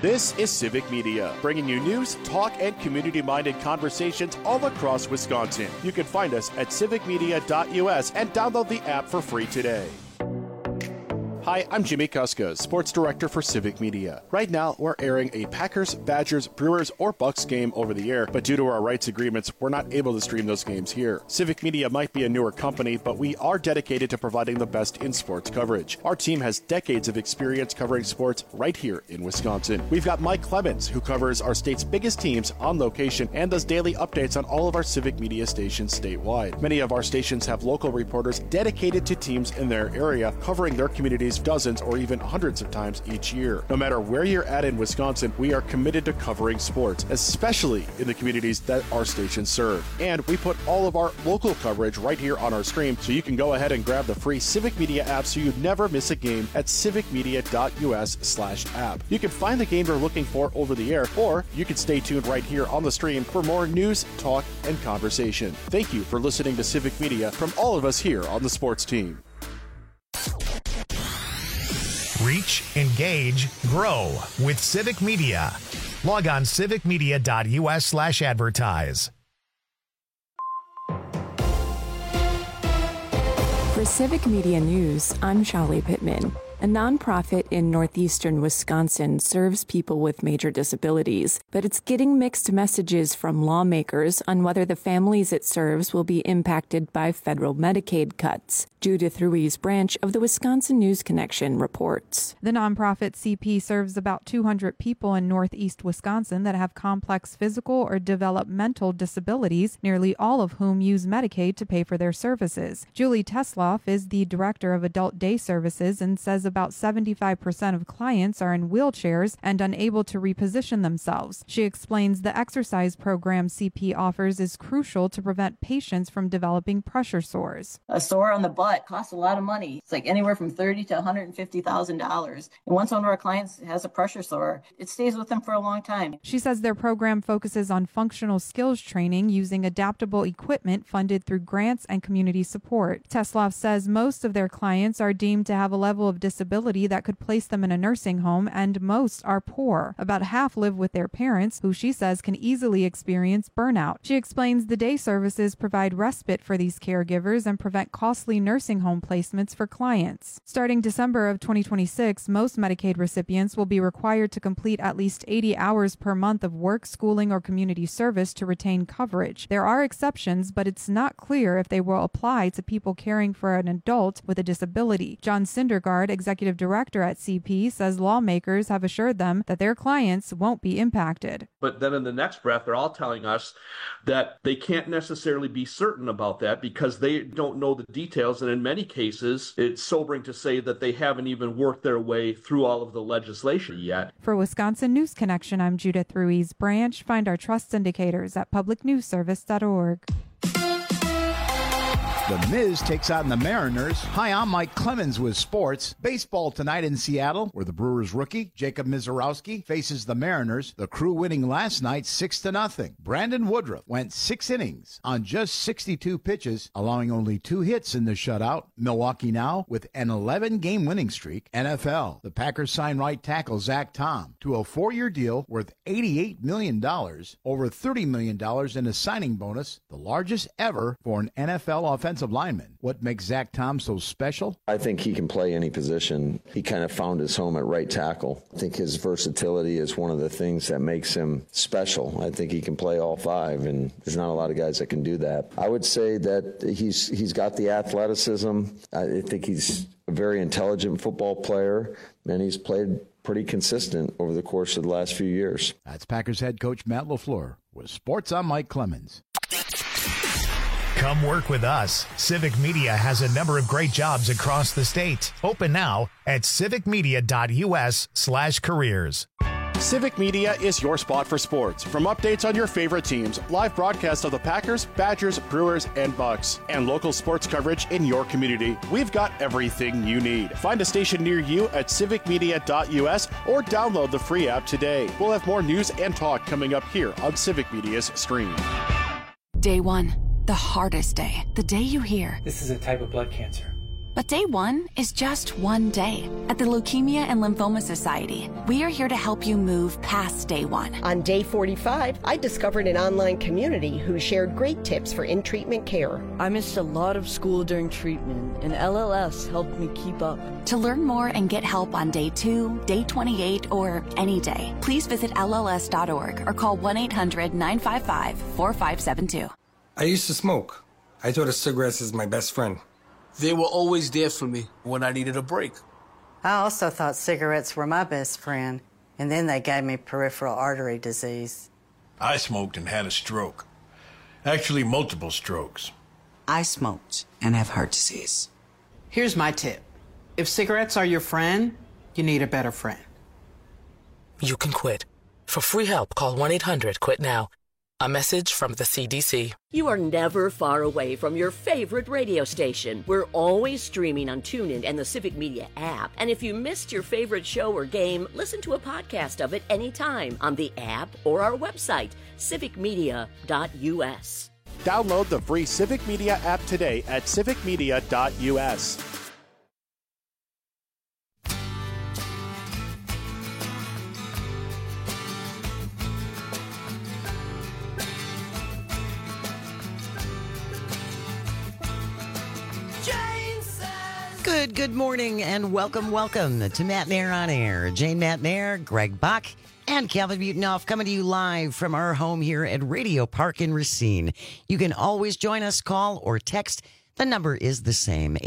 This is Civic Media, bringing you news, talk, and community-minded conversations all across Wisconsin. You can find us at civicmedia.us and download the app for free today. Hi, I'm Jimmy Kuska, Sports Director for Civic Media. Right now, we're airing a Packers, Badgers, Brewers, or Bucks game over the air, but due to our rights agreements, we're not able to stream those games here. Civic Media might be a newer company, but we are dedicated to providing the best in sports coverage. Our team has decades of experience covering sports right here in Wisconsin. We've got Mike Clemens, who covers our state's biggest teams on location and does daily updates on all of our Civic Media stations statewide. Many of our stations have local reporters dedicated to teams in their area, covering their communities dozens or even hundreds of times each year. No matter where you're at in Wisconsin, we are committed to covering sports, especially in the communities that our stations serve. And we put all of our local coverage right here on our stream, so you can go ahead and grab the free Civic Media app so you never miss a game at civicmedia.us/app. You can find the game you're looking for over the air, or you can stay tuned right here on the stream for more news, talk, and conversation. Thank you for listening to Civic Media from all of us here on the sports team. Reach, engage, grow with Civic Media. Log on civicmedia.us/advertise. For Civic Media News, I'm Shali Pittman. A nonprofit in northeastern Wisconsin serves people with major disabilities, but it's getting mixed messages from lawmakers on whether the families it serves will be impacted by federal Medicaid cuts. Judith Ruiz Branch of the Wisconsin News Connection reports. The nonprofit CP serves about 200 people in northeast Wisconsin that have complex physical or developmental disabilities, nearly all of whom use Medicaid to pay for their services. Julie Tesloff is the director of adult day services and says about 75% of clients are in wheelchairs and unable to reposition themselves. She explains the exercise program CP offers is crucial to prevent patients from developing pressure sores. A sore on the butt costs a lot of money. It's like anywhere from $30,000 to $150,000. And once one of our clients has a pressure sore, it stays with them for a long time. She says their program focuses on functional skills training using adaptable equipment funded through grants and community support. Tesloff says most of their clients are deemed to have a level of disability that could place them in a nursing home, and most are poor. About half live with their parents, who she says can easily experience burnout. She explains the day services provide respite for these caregivers and prevent costly nursing home placements for clients. Starting December of 2026, most Medicaid recipients will be required to complete at least 80 hours per month of work, schooling, or community service to retain coverage. There are exceptions, but it's not clear if they will apply to people caring for an adult with a disability. John Syndergaard, executive director at CP, says lawmakers have assured them that their clients won't be impacted. But then in the next breath, they're all telling us that they can't necessarily be certain about that because they don't know the details. And in many cases, it's sobering to say that they haven't even worked their way through all of the legislation yet. For Wisconsin News Connection, I'm Judith Ruiz Branch. Find our trust indicators at publicnewsservice.org. The Miz takes on the Mariners. Hi, I'm Mike Clemens with sports. Baseball tonight in Seattle, where the Brewers rookie, Jacob Misiorowski, faces the Mariners. The Crew winning last night 6-0. Brandon Woodruff went 6 innings on just 62 pitches, allowing only 2 hits in the shutout. Milwaukee now with an 11-game winning streak. NFL, the Packers sign right tackle Zach Tom to a 4-year deal worth $88 million, over $30 million in a signing bonus, the largest ever for an NFL offensive lineman. What makes Zach Tom so special? I think he can play any position. He kind of found his home at right tackle. I think his versatility is one of the things that makes him special. I think he can play all 5, and there's not a lot of guys that can do that. I would say that he's got the athleticism. I think he's a very intelligent football player, and he's played pretty consistent over the course of the last few years. That's Packers head coach Matt LaFleur. With sports, I'm Mike Clemens. Come work with us. Civic Media has a number of great jobs across the state. Open now at civicmedia.us/careers. Civic Media is your spot for sports. From updates on your favorite teams, live broadcasts of the Packers, Badgers, Brewers, and Bucks, and local sports coverage in your community, we've got everything you need. Find a station near you at civicmedia.us or download the free app today. We'll have more news and talk coming up here on Civic Media's stream. Day 1. The hardest day. The day you hear, "This is a type of blood cancer. But day one is just one day. At the Leukemia and Lymphoma Society, we are here to help you move past day one. On day 45, I discovered an online community who shared great tips for in-treatment care. I missed a lot of school during treatment, and LLS helped me keep up. To learn more and get help on day 2, day 28, or any day, please visit LLS.org or call 1-800-955-4572. I used to smoke. I thought of cigarettes as my best friend. They were always there for me when I needed a break. I also thought cigarettes were my best friend, and then they gave me peripheral artery disease. I smoked and had a stroke. Actually, multiple strokes. I smoked and have heart disease. Here's my tip. If cigarettes are your friend, you need a better friend. You can quit. For free help, call 1-800-QUIT-NOW. A message from the CDC. You are never far away from your favorite radio station. We're always streaming on TuneIn and the Civic Media app. And if you missed your favorite show or game, listen to a podcast of it anytime on the app or our website, civicmedia.us. Download the free Civic Media app today at civicmedia.us. Good morning and welcome to Matt Nair on Air. Jane Matt Nair, Greg Bach, and Calvin Butenoff coming to you live from our home here at Radio Park in Racine. You can always join us, call or text. The number is the same,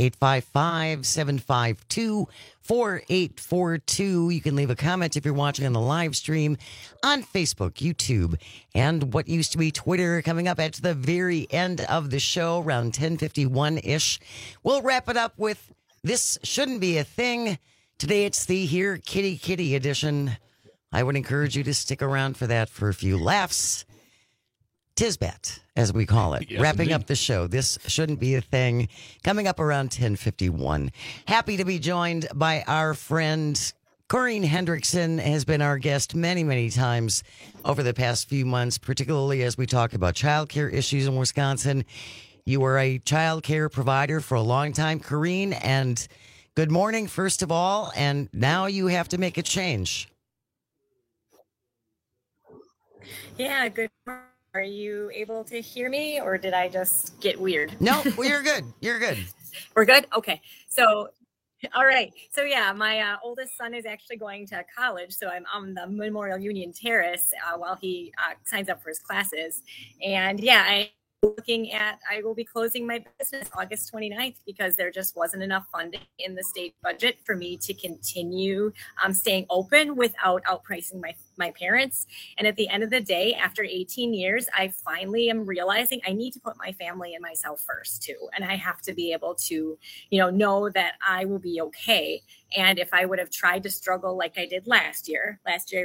855-752-4842. You can leave a comment if you're watching on the live stream on Facebook, YouTube, and what used to be Twitter coming up at the very end of the show, around 10:51-ish. We'll wrap it up with This Shouldn't Be a Thing. Today it's the Here Kitty edition. I would encourage you to stick around for that for a few laughs. Tisbat, as we call it. Yes, Wrapping indeed. up the show. This Shouldn't Be a Thing. Coming up around 10:51. Happy to be joined by our friend Corinne Hendrickson. Has been our guest many, many times over the past few months, particularly as we talk about childcare issues in Wisconsin. You were a child care provider for a long time, Corinne, and good morning, first of all, and now you have to make a change. Yeah, good morning. Are you able to hear me, or did I just get weird? No, well, you're good. You're good. We're good? Okay. So, all right. So, yeah, my oldest son is actually going to college, so I'm on the Memorial Union Terrace while he signs up for his classes. And, yeah, I will be closing my business August 29th because there just wasn't enough funding in the state budget for me to continue staying open without outpricing my parents. And at the end of the day, after 18 years, I finally am realizing I need to put my family and myself first too. And I have to be able to, know that I will be okay. And if I would have tried to struggle like I did last year,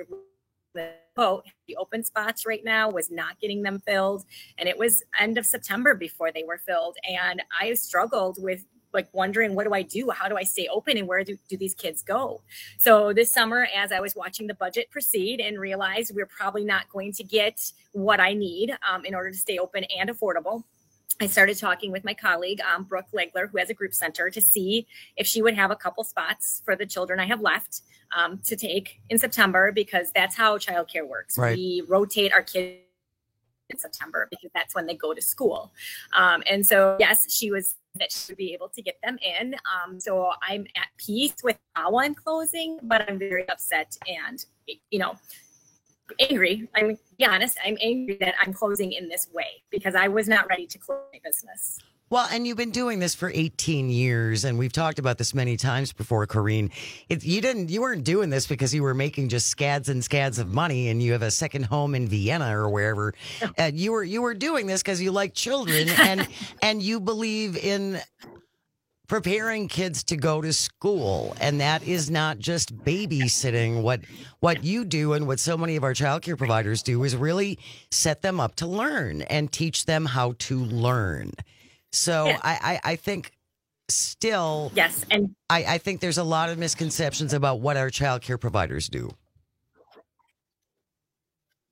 the open spots right now was not getting them filled, and it was end of September before they were filled, and I struggled with wondering, what do I do? How do I stay open, and where do these kids go? So this summer, as I was watching the budget proceed and realized we're probably not going to get what I need in order to stay open and affordable, I started talking with my colleague, Brooke Legler, who has a group center, to see if she would have a couple spots for the children I have left to take in September, because that's how childcare works. Right. We rotate our kids in September because that's when they go to school. And so, yes, she would be able to get them in. So I'm at peace with how I'm closing, but I'm very upset and, angry. I'm going to be honest. I'm angry that I'm closing in this way because I was not ready to close my business. Well, and you've been doing this for 18 years, and we've talked about this many times before, Corinne. You weren't doing this because you were making just scads and scads of money, and you have a second home in Vienna or wherever. You were doing this because you like children, and you believe in preparing kids to go to school, and that is not just babysitting. What you do and what so many of our childcare providers do is really set them up to learn and teach them how to learn. So yeah. I think still, yes, and I think there's a lot of misconceptions about what our childcare providers do.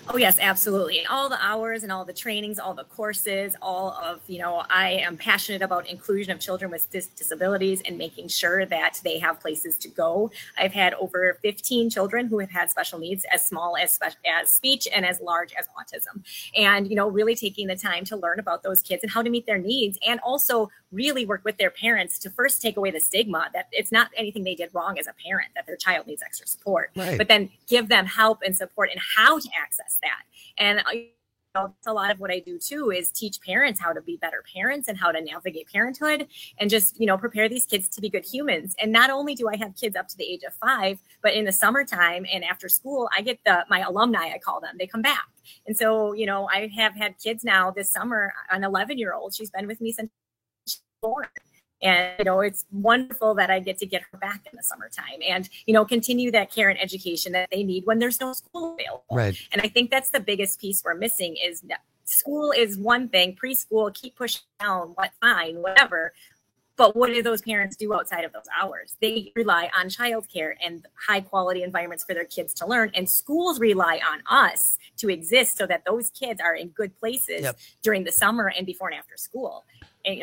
Oh, yes, absolutely. All the hours and all the trainings, all the courses, all of, I am passionate about inclusion of children with disabilities and making sure that they have places to go. I've had over 15 children who have had special needs, as small as speech and as large as autism. And, really taking the time to learn about those kids and how to meet their needs, and also really work with their parents to first take away the stigma that it's not anything they did wrong as a parent, that their child needs extra support, Right. but then give them help and support and how to access that. And a lot of what I do too is teach parents how to be better parents and how to navigate parenthood, and just, prepare these kids to be good humans. And not only do I have kids up to the age of 5, but in the summertime and after school, I get my alumni, I call them, they come back. And so, I have had kids now this summer, an 11-year-old, she's been with me since she was born. And, it's wonderful that I get to get her back in the summertime and, continue that care and education that they need when there's no school available. Right. And I think that's the biggest piece we're missing is school is one thing, preschool, keep pushing down, fine, whatever. But what do those parents do outside of those hours? They rely on childcare and high quality environments for their kids to learn. And schools rely on us to exist so that those kids are in good places during the summer and before and after school. And,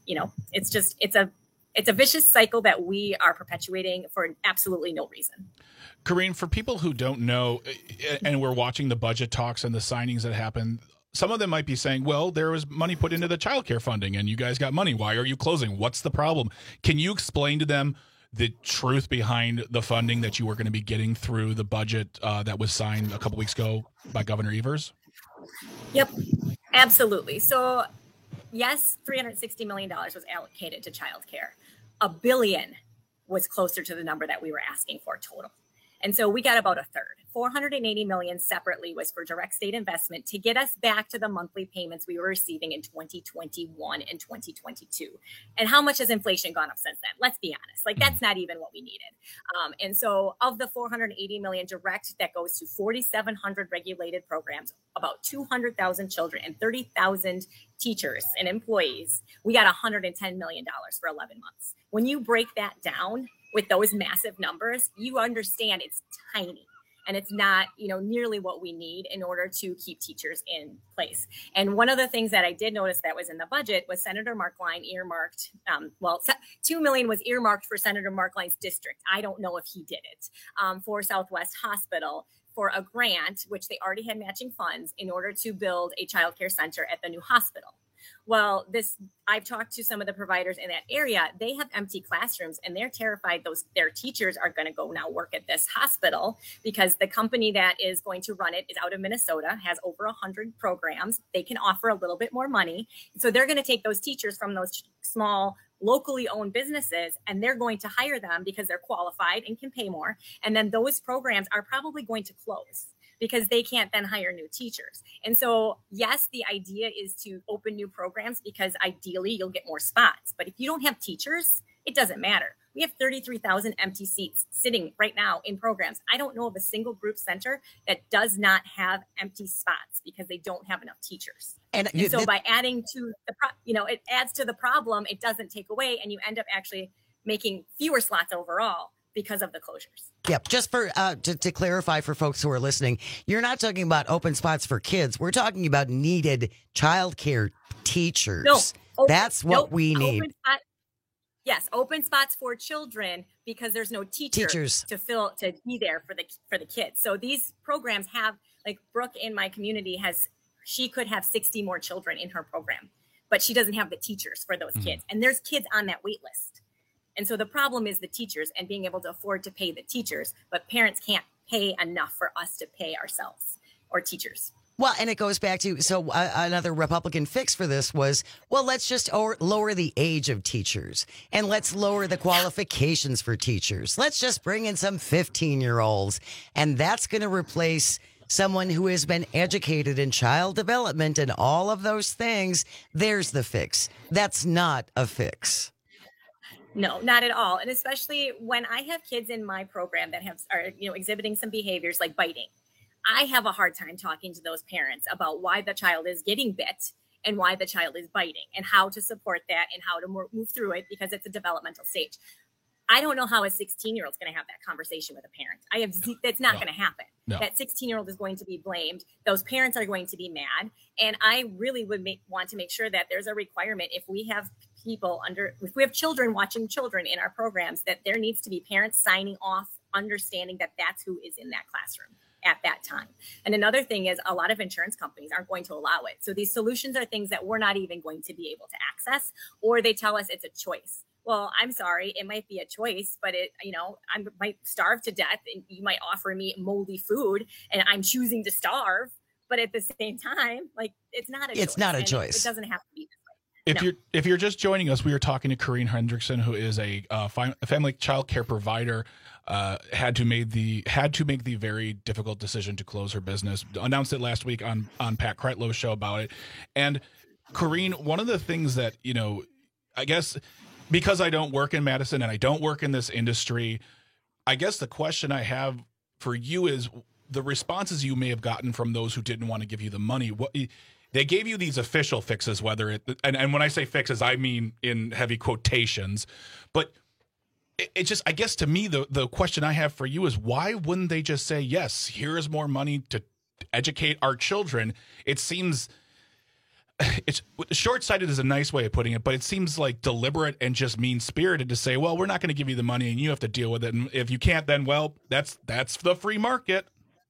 it's a vicious cycle that we are perpetuating for absolutely no reason. Corinne, for people who don't know, and we're watching the budget talks and the signings that happen, some of them might be saying, well, there was money put into the childcare funding and you guys got money. Why are you closing? What's the problem? Can you explain to them the truth behind the funding that you were going to be getting through the budget that was signed a couple weeks ago by Governor Evers? Yep, absolutely. So yes, $360 million was allocated to childcare. $1 billion was closer to the number that we were asking for total. And so we got about a third. $480 million separately was for direct state investment to get us back to the monthly payments we were receiving in 2021 and 2022. And how much has inflation gone up since then? Let's be honest. That's not even what we needed. And so of the $480 million direct that goes to 4,700 regulated programs, about 200,000 children and 30,000 teachers and employees, we got $110 million for 11 months. When you break that down with those massive numbers, you understand it's tiny. And it's not, nearly what we need in order to keep teachers in place. And one of the things that I did notice that was in the budget was Senator Mark Line earmarked, $2 million was earmarked for Senator Mark Line's district. I don't know if he did it, for Southwest Hospital, for a grant, which they already had matching funds in order to build a childcare center at the new hospital. Well, I've talked to some of the providers in that area. They have empty classrooms and they're terrified their teachers are going to go now work at this hospital because the company that is going to run it is out of Minnesota, has over 100 programs. They can offer a little bit more money. So they're going to take those teachers from those small locally owned businesses and they're going to hire them because they're qualified and can pay more. And then those programs are probably going to close because they can't then hire new teachers. And so, yes, the idea is to open new programs because ideally you'll get more spots. But if you don't have teachers, it doesn't matter. We have 33,000 empty seats sitting right now in programs. I don't know of a single group center that does not have empty spots because they don't have enough teachers. And so by adding to it adds to the problem, it doesn't take away, and you end up actually making fewer slots overall because of the closures. Yep. Just for to clarify for folks who are listening, you're not talking about open spots for kids. We're talking about needed childcare teachers. No, that's what we need. Open spots for children because there's no teachers to be there for the kids. So these programs have, like Brooke in my community she could have 60 more children in her program, but she doesn't have the teachers for those kids. And there's kids on that wait list. And so the problem is the teachers and being able to afford to pay the teachers, but parents can't pay enough for us to pay ourselves or teachers. Well, and it goes back to, another Republican fix for this was, let's just lower the age of teachers and let's lower the qualifications for teachers. Let's just bring in some 15-year-olds and that's going to replace someone who has been educated in child development and all of those things. There's the fix. That's not a fix. No, not at all. And especially when I have kids in my program that are exhibiting some behaviors like biting, I have a hard time talking to those parents about why the child is getting bit and why the child is biting and how to support that and how to move through it because it's a developmental stage. I don't know how a 16-year-old is going to have that conversation with a parent. That's not going to happen. No. That 16-year-old is going to be blamed. Those parents are going to be mad. And I really would want to make sure that there's a requirement if we have if we have children watching children in our programs, that there needs to be parents signing off, understanding that that's who is in that classroom at that time. And another thing is a lot of insurance companies aren't going to allow it. So these solutions are things that we're not even going to be able to access, or they tell us it's a choice. Well, I'm sorry, it might be a choice, but I might starve to death and you might offer me moldy food and I'm choosing to starve. But at the same time, like, it's not a choice. It's not a choice. It doesn't have to be this way. If you're just joining us, we are talking to Corrine Hendrickson, who is a family child care provider. Had to make the very difficult decision to close her business. Announced it last week on Pat Kreitlow's show about it. And Corrine, one of the things that, I guess because I don't work in Madison and I don't work in this industry, I guess the question I have for you is the responses you may have gotten from those who didn't want to give you the money. They gave you these official fixes, and when I say fixes, I mean in heavy quotations, but it just, I guess to me, the question I have for you is why wouldn't they just say, yes, here is more money to educate our children? It seems, it's short-sighted is a nice way of putting it, but it seems like deliberate and just mean-spirited to say, well, we're not going to give you the money and you have to deal with it. And if you can't, then, well, that's the free market.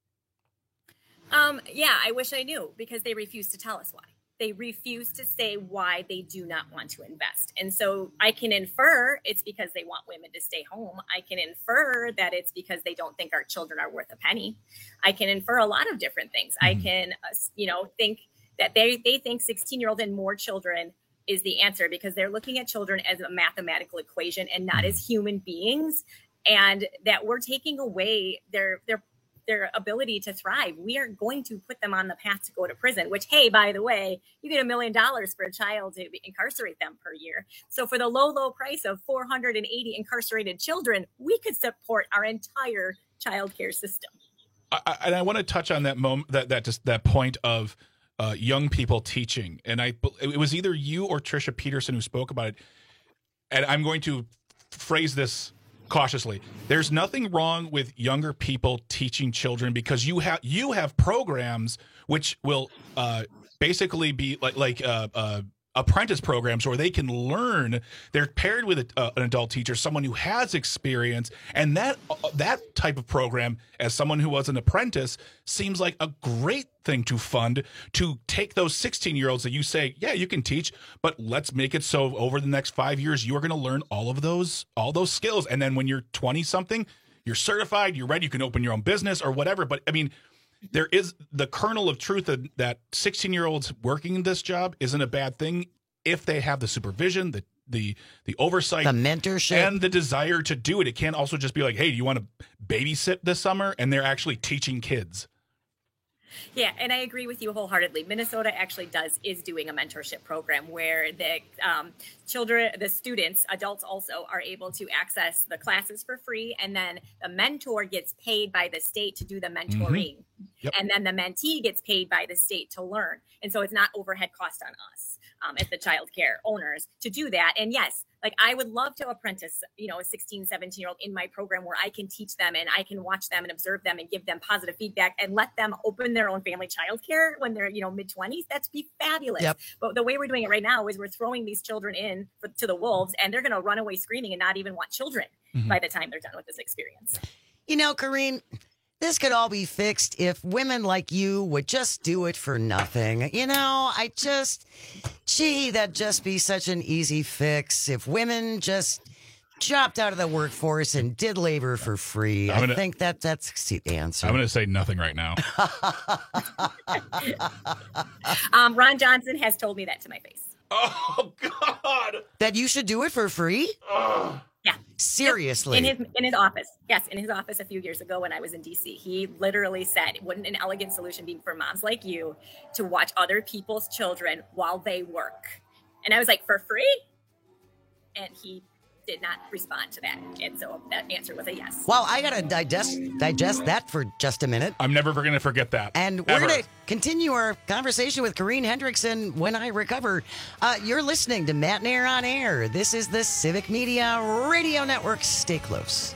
Yeah, I wish I knew, because they refuse to tell us why. They refuse to say why they do not want to invest. And so I can infer it's because they want women to stay home. I can infer that it's because they don't think our children are worth a penny. I can infer a lot of different things. I can, think that they think 16-year-old and more children is the answer, because they're looking at children as a mathematical equation and not as human beings, and that we're taking away their ability to thrive. We are going to put them on the path to go to prison, which, hey, by the way, you get $1 million for a child to incarcerate them per year. So for the low price of 480 incarcerated children, we could support our entire child care system. I want to touch on that moment, that point of young people teaching. And it was either you or Trisha Peterson who spoke about it. And I'm going to phrase this cautiously. There's nothing wrong with younger people teaching children, because you have programs which will basically be like apprentice programs where they can learn. They're paired with an adult teacher, someone who has experience, and that type of program, as someone who was an apprentice, seems like a great thing to fund, to take those 16-year-olds that you say, yeah, you can teach, but let's make it so over the next 5 years you're going to learn all those skills, and then when you're 20 something, you're certified, you're ready, you can open your own business or whatever. But I mean, there is the kernel of truth that 16-year-olds working in this job isn't a bad thing if they have the supervision, the oversight, the mentorship, and the desire to do it. It can't also just be like, hey, do you want to babysit this summer? And they're actually teaching kids. Yeah, and I agree with you wholeheartedly. Minnesota actually is doing a mentorship program where the students, adults also, are able to access the classes for free, and then the mentor gets paid by the state to do the mentoring. Yep. And then the mentee gets paid by the state to learn. And so it's not overhead cost on us as the child care owners to do that. And yes, like I would love to apprentice, a 16, 17-year-old in my program where I can teach them and I can watch them and observe them and give them positive feedback and let them open their own family child care when they're, mid-20s. That'd be fabulous. Yep. But the way we're doing it right now is we're throwing these children in to the wolves, and they're going to run away screaming and not even want children by the time they're done with this experience. Corrine, this could all be fixed if women like you would just do it for nothing. That'd just be such an easy fix. If women just dropped out of the workforce and did labor for free, I think that's the answer. I'm going to say nothing right now. Ron Johnson has told me that to my face. Oh, God. That you should do it for free? Yeah. Seriously. In his office. Yes, in his office a few years ago when I was in DC. He literally said, wouldn't an elegant solution be for moms like you to watch other people's children while they work? And I was like, for free? And he did not respond to that. And so that answer was a yes. Well, I got to digest that for just a minute. I'm never going to forget that. And we're going to continue our conversation with Corrine Hendrickson when I recover. You're listening to Matt and Air on Air. This is the Civic Media Radio Network. Stay close.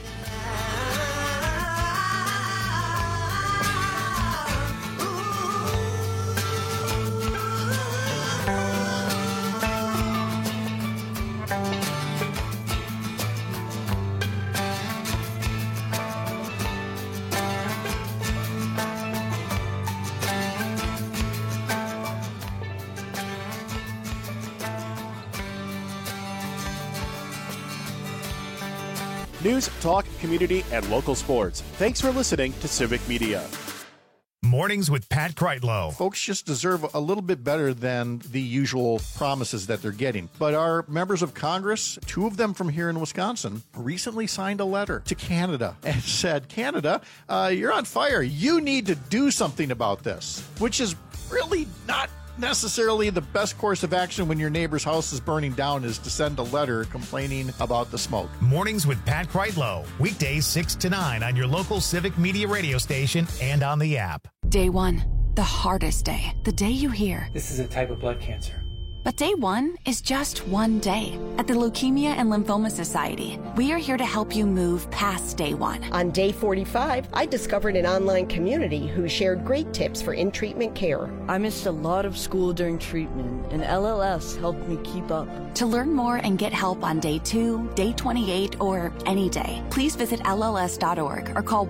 News, talk, community, and local sports. Thanks for listening to Civic Media. Mornings with Pat Kreitlow. Folks just deserve a little bit better than the usual promises that they're getting. But our members of Congress, 2 of them from here in Wisconsin, recently signed a letter to Canada and said, Canada, you're on fire. You need to do something about this, which is really not necessarily the best course of action when your neighbor's house is burning down, is to send a letter complaining about the smoke. Mornings with Pat Kreitlow. Weekdays 6 to 9 on your local Civic Media radio station and on the app. Day 1, the hardest day. The day you hear, this is a type of blood cancer. But day 1 is just one day. At the Leukemia and Lymphoma Society, we are here to help you move past day 1. On day 45, I discovered an online community who shared great tips for in-treatment care. I missed a lot of school during treatment, and LLS helped me keep up. To learn more and get help on day 2, day 28, or any day, please visit LLS.org or call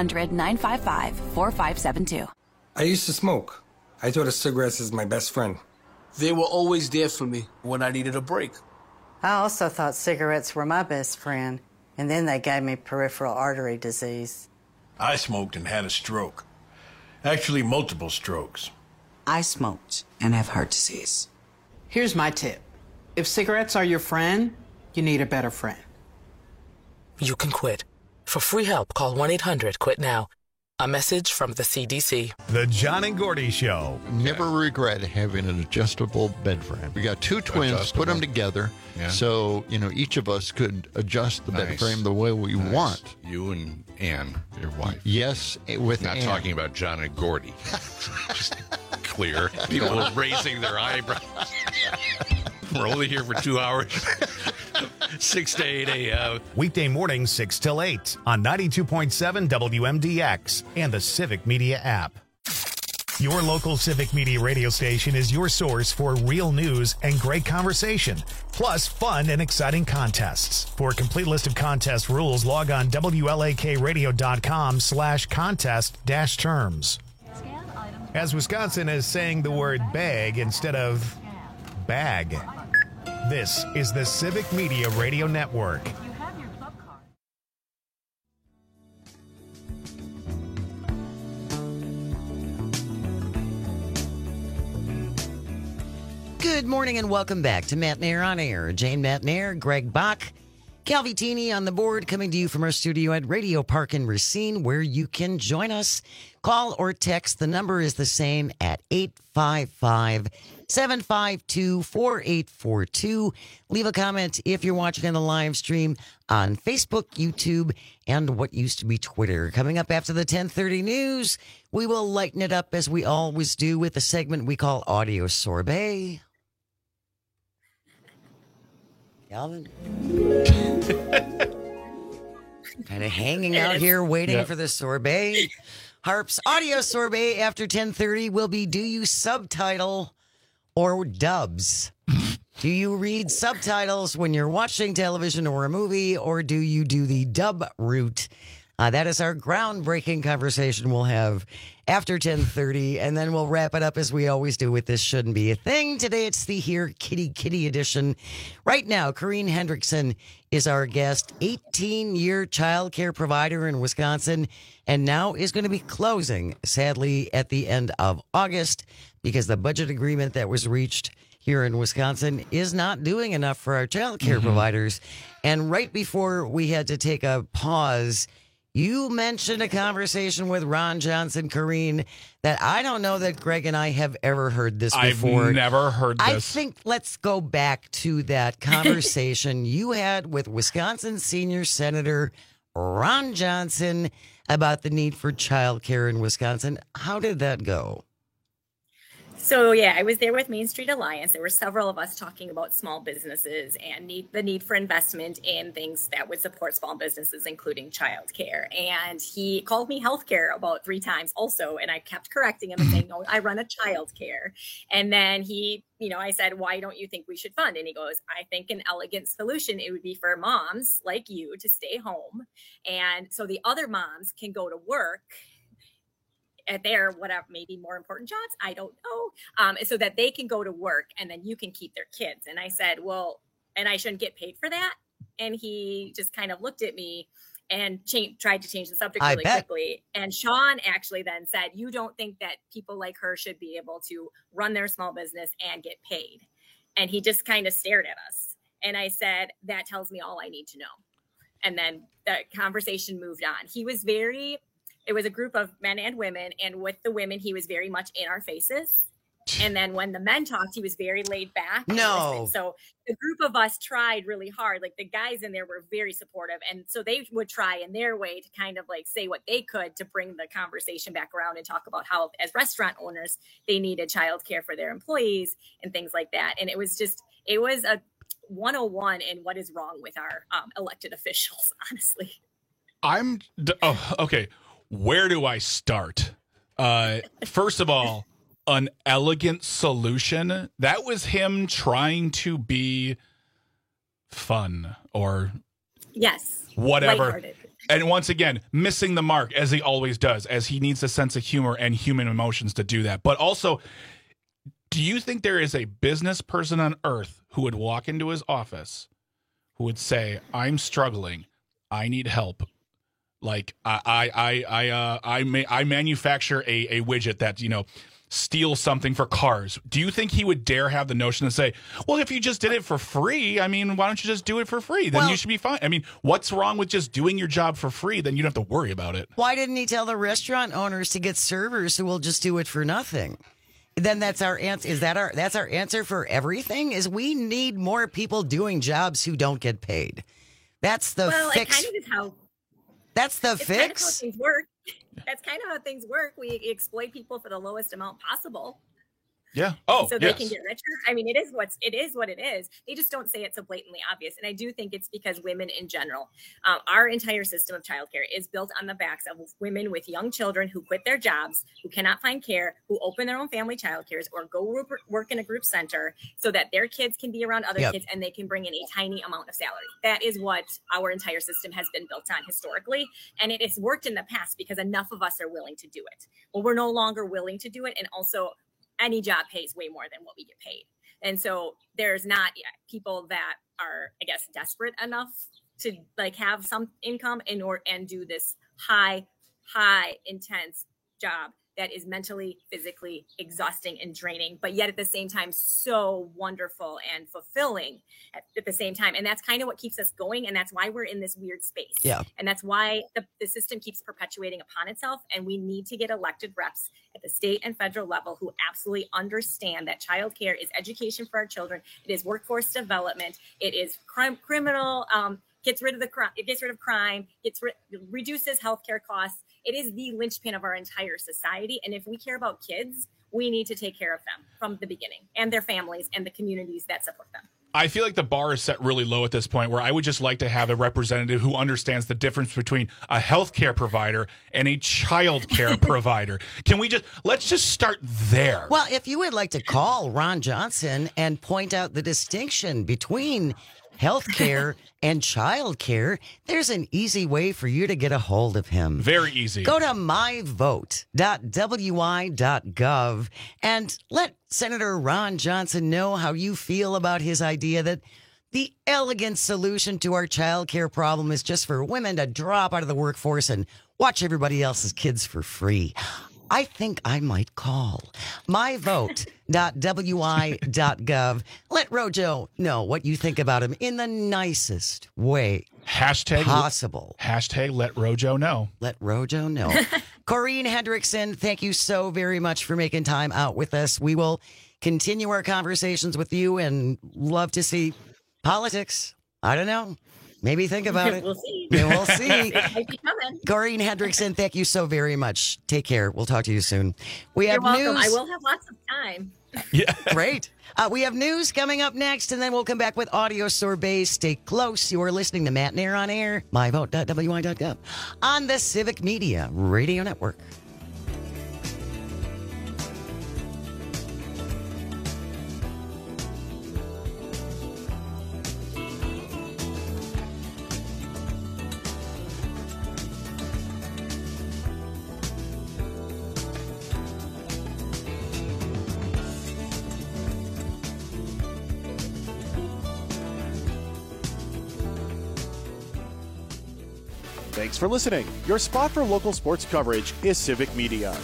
1-800-955-4572. I used to smoke. I thought of cigarettes as my best friend. They were always there for me when I needed a break. I also thought cigarettes were my best friend, and then they gave me peripheral artery disease. I smoked and had a stroke. Actually, multiple strokes. I smoked and have heart disease. Here's my tip. If cigarettes are your friend, you need a better friend. You can quit. For free help, call 1-800-QUIT-NOW. A message from the CDC. The John and Gordy Show. Never regret having an adjustable bed frame. We got 2 twins, put them together, so each of us could adjust the bed frame the way we want. You and Ann, your wife. Yes, with not Ann. Talking about John and Gordy. Just clear. People raising their eyebrows. We're only here for 2 hours. 6 to 8 a.m. Weekday mornings 6 till 8 on 92.7 WMDX and the Civic Media app. Your local Civic Media radio station is your source for real news and great conversation, plus fun and exciting contests. For a complete list of contest rules, log on WLAKradio.com/contest-terms. As Wisconsin is saying the word bag instead of bag. This is the Civic Media Radio Network. Good morning and welcome back to Matt and Air on Air. Jane Matt and Air, Greg Bach, Calvitini on the board, coming to you from our studio at Radio Park in Racine, where you can join us. Call or text. The number is the same at 855-752-4842. Leave a comment if you're watching on the live stream on Facebook, YouTube, and what used to be Twitter. Coming up after the 10:30 news, we will lighten it up as we always do with a segment we call Audio Sorbet. Calvin? Kind of hanging out here waiting for the sorbet. Harp's Audio Sorbet after 10:30 will be, do you subtitle or dubs? Do you read subtitles when you're watching television or a movie, or do you do the dub route? That is our groundbreaking conversation we'll have after 10:30, and then we'll wrap it up as we always do with This Shouldn't Be a Thing. Today it's the Here Kitty edition. Right now, Corrine Hendrickson is our guest, 18-year child care provider in Wisconsin, and now is going to be closing, sadly, at the end of August, because the budget agreement that was reached here in Wisconsin is not doing enough for our child care providers. And right before we had to take a pause, You mentioned a conversation with Ron Johnson, Corrine, that I don't know that Greg and I have ever heard this before. I've never heard this. I think let's go back to that conversation you had with Wisconsin Senior Senator Ron Johnson about the need for childcare in Wisconsin. How did that go? So yeah, I was there with Main Street Alliance. There were several of us talking about small businesses and the need for investment in things that would support small businesses, including childcare. And he called me healthcare about 3 times also. And I kept correcting him and saying, no, I run a childcare. And then he, I said, why don't you think we should fund? And he goes, I think an elegant solution, it would be for moms like you to stay home. And so the other moms can go to work at their whatever, maybe more important jobs, I don't know, so that they can go to work and then you can keep their kids. And I said, well, and I shouldn't get paid for that. And he just kind of looked at me and tried to change the subject really quickly. And Sean actually then said, you don't think that people like her should be able to run their small business and get paid? And he just kind of stared at us. And I said, that tells me all I need to know. And then the conversation moved on. It was a group of men and women, and with the women, he was very much in our faces. And then when the men talked, he was very laid back. No. So the group of us tried really hard. Like the guys in there were very supportive. And so they would try in their way to kind of like say what they could to bring the conversation back around and talk about how, as restaurant owners, they needed childcare for their employees and things like that. And it was a 101 in what is wrong with our elected officials, honestly. Okay. Where do I start? First of all, an elegant solution. That was him trying to be fun or whatever. Lighthearted. And once again, missing the mark as he always does, as he needs a sense of humor and human emotions to do that. But also, do you think there is a business person on earth who would walk into his office who would say, I'm struggling, I need help? Like I manufacture a widget that, steals something for cars. Do you think he would dare have the notion to say, well, if you just did it for free, why don't you just do it for free? Then you should be fine. What's wrong with just doing your job for free? Then you don't have to worry about it. Why didn't he tell the restaurant owners to get servers who will just do it for nothing? Then that's our answer. That's our answer for everything? Is we need more people doing jobs who don't get paid. That's the fix. It kind of is how. That's the fix. Kind of how things work. That's kind of how things work. We exploit people for the lowest amount possible. Yeah. They can get richer. It is what it is. They just don't say it so blatantly obvious. And I do think it's because women in general, our entire system of childcare is built on the backs of women with young children who quit their jobs, who cannot find care, who open their own family childcares or go work in a group center so that their kids can be around other kids and they can bring in a tiny amount of salary. That is what our entire system has been built on historically. And it has worked in the past because enough of us are willing to do it. Well, we're no longer willing to do it. And also, any job pays way more than what we get paid. And so there's not people that are, I guess, desperate enough to have some income and do this high, intense job that is mentally, physically exhausting and draining, but yet at the same time, so wonderful and fulfilling at the same time. And that's kind of what keeps us going. And that's why we're in this weird space. Yeah. And that's why the system keeps perpetuating upon itself. And we need to get elected reps at the state and federal level who absolutely understand that childcare is education for our children. It is workforce development. It is criminal, gets rid of crime, reduces healthcare costs. It is the linchpin of our entire society. And if we care about kids, we need to take care of them from the beginning and their families and the communities that support them. I feel like the bar is set really low at this point where I would just like to have a representative who understands the difference between a healthcare provider and a childcare provider. Let's just start there. Well, if you would like to call Ron Johnson and point out the distinction between healthcare and childcare, there's an easy way for you to get a hold of him. Very easy. Go to myvote.wi.gov and let Senator Ron Johnson know how you feel about his idea that the elegant solution to our childcare problem is just for women to drop out of the workforce and watch everybody else's kids for free. I think I might call. myvote.wi.gov. Let Rojo know what you think about him in the nicest way possible. Hashtag let Rojo know. Let Rojo know. Corrine Hendrickson, thank you so very much for making time out with us. We will continue our conversations with you and love to see politics. I don't know. Maybe think about it. We'll see. Yeah, we'll see. It might be coming. Corrine Hendrickson, thank you so very much. Take care. We'll talk to you soon. You're welcome. I will have lots of time. Yeah. Great. We have news coming up next, and then we'll come back with audio sorbet. Stay close. You are listening to Matt Nair on Air, myvote.wi.gov, on the Civic Media Radio Network. Thanks for listening. Your spot for local sports coverage is Civic Media.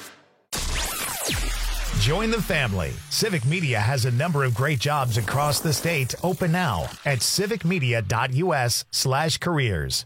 Join the family. Civic Media has a number of great jobs across the state open now at civicmedia.us/careers.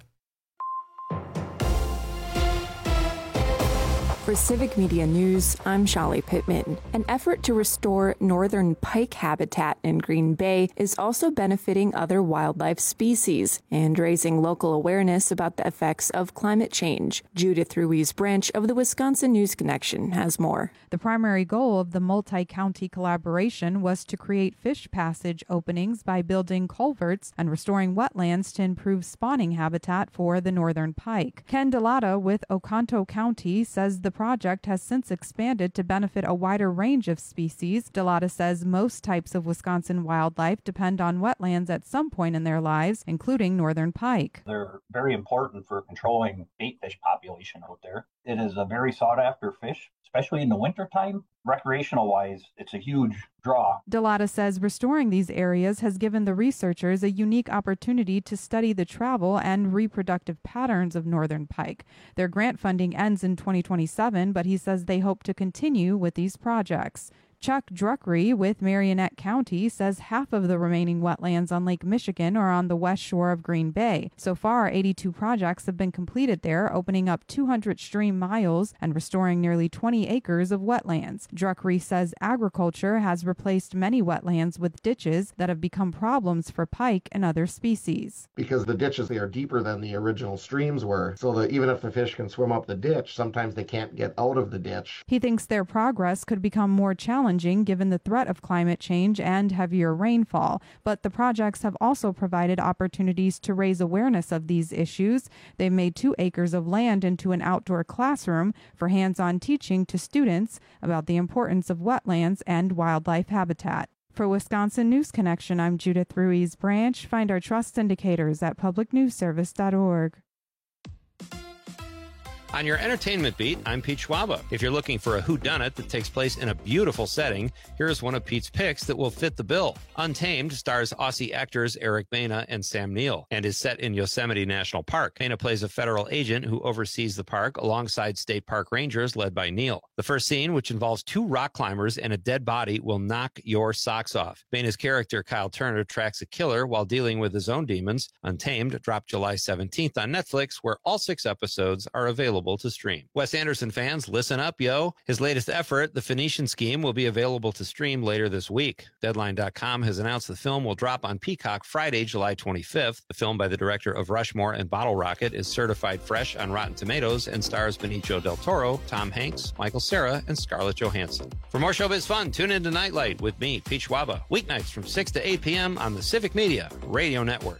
For Civic Media News, I'm Shali Pittman. An effort to restore northern pike habitat in Green Bay is also benefiting other wildlife species and raising local awareness about the effects of climate change. Judith Ruiz Branch of the Wisconsin News Connection has more. The primary goal of the multi-county collaboration was to create fish passage openings by building culverts and restoring wetlands to improve spawning habitat for the northern pike. Ken Delata with Oconto County says the project has since expanded to benefit a wider range of species. Delata says most types of Wisconsin wildlife depend on wetlands at some point in their lives, including northern pike. They're very important for controlling bait fish population out there. It is a very sought after fish, especially in the wintertime. Recreational wise, it's a huge draw. Delata says restoring these areas has given the researchers a unique opportunity to study the travel and reproductive patterns of northern pike. Their grant funding ends in 2027, but he says they hope to continue with these projects. Chuck Druckery with Marionette County says half of the remaining wetlands on Lake Michigan are on the west shore of Green Bay. So far, 82 projects have been completed there, opening up 200 stream miles and restoring nearly 20 acres of wetlands. Druckery says agriculture has replaced many wetlands with ditches that have become problems for pike and other species. Because the ditches, they are deeper than the original streams were, so that even if the fish can swim up the ditch, sometimes they can't get out of the ditch. He thinks their progress could become more challenging given the threat of climate change and heavier rainfall, but the projects have also provided opportunities to raise awareness of these issues. They've made 2 acres of land into an outdoor classroom for hands-on teaching to students about the importance of wetlands and wildlife habitat. For Wisconsin News Connection, I'm Judith Ruiz Branch. Find our trust indicators at publicnewsservice.org. On your entertainment beat, I'm Pete Schwaba. If you're looking for a whodunit that takes place in a beautiful setting, here's one of Pete's picks that will fit the bill. Untamed stars Aussie actors Eric Bana and Sam Neill and is set in Yosemite National Park. Bana plays a federal agent who oversees the park alongside state park rangers led by Neill. The first scene, which involves 2 rock climbers and a dead body, will knock your socks off. Bana's character, Kyle Turner, tracks a killer while dealing with his own demons. Untamed dropped July 17th on Netflix, where all 6 episodes are available to stream. Wes Anderson fans, listen up, yo. His latest effort, The Phoenician Scheme, will be available to stream later this week. Deadline.com has announced the film will drop on Peacock Friday, July 25th. The film by the director of Rushmore and Bottle Rocket is certified fresh on Rotten Tomatoes and stars Benicio del Toro, Tom Hanks, Michael Cera, and Scarlett Johansson. For more showbiz fun, tune into Nightlight with me, Pete Schwaba, weeknights from 6 to 8 p.m. on the Civic Media Radio Network.